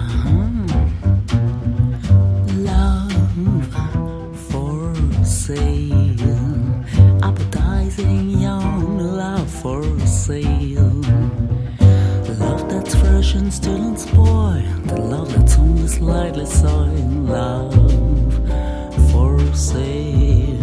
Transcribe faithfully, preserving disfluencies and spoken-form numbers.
Love for sale, appetizing young love for sale. Love that's fresh and still unspoiled, the love that's only slightly soiled. Love for sale.